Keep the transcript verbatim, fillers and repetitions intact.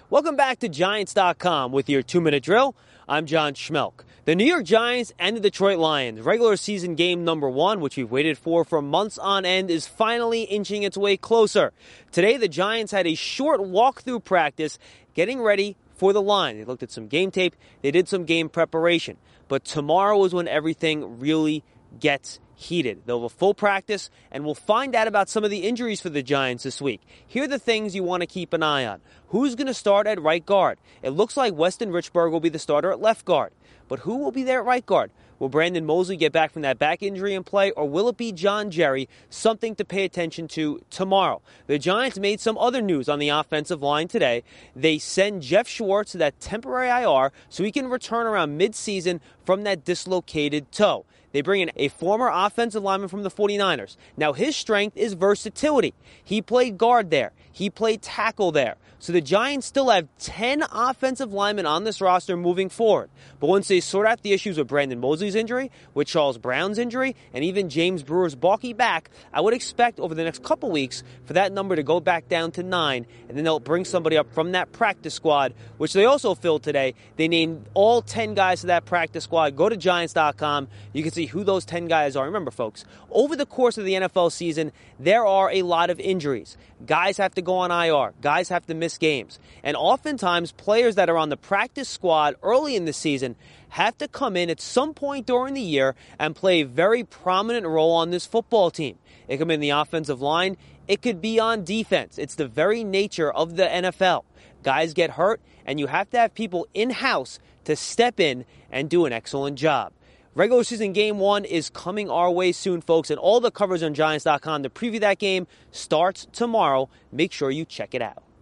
Welcome back to Giants dot com with your two-minute drill. I'm John Schmelk. The New York Giants and the Detroit Lions, regular season game number one, which we've waited for for months on end, is finally inching its way closer. Today, the Giants had a short walkthrough practice getting ready for the line. They looked at some game tape. They did some game preparation. But tomorrow is when everything really gets heated. They'll have a full practice, and we'll find out about some of the injuries for the Giants this week. Here are the things you want to keep an eye on. Who's going to start at right guard? It looks like Weston Richburg will be the starter at left guard. But who will be there at right guard? Will Brandon Mosley get back from that back injury and play, or will it be John Jerry? Something to pay attention to tomorrow. The Giants made some other news on the offensive line today. They send Jeff Schwartz to that temporary I R so he can return around midseason from that dislocated toe. They bring in a former offensive lineman from the forty-niners. Now, his strength is versatility. He played guard there. He played tackle there. So the Giants still have ten offensive linemen on this roster moving forward. But once they sort out the issues with Brandon Mosley's injury, with Charles Brown's injury, and even James Brewer's balky back, I would expect over the next couple weeks for that number to go back down to nine, and then they'll bring somebody up from that practice squad, which they also filled today. They named all ten guys to that practice squad. Go to Giants dot com. You can see who those ten guys are. Remember, folks, over the course of the N F L season, there are a lot of injuries. Guys have to go on I R. Guys have to miss games. And oftentimes, players that are on the practice squad early in the season have to come in at some point during the year and play a very prominent role on this football team. It could be in the offensive line. It could be on defense. It's the very nature of the N F L. Guys get hurt, and you have to have people in-house to step in and do an excellent job. Regular season game one is coming our way soon, folks, and all the coverage on Giants dot com to preview that game starts tomorrow. Make sure you check it out.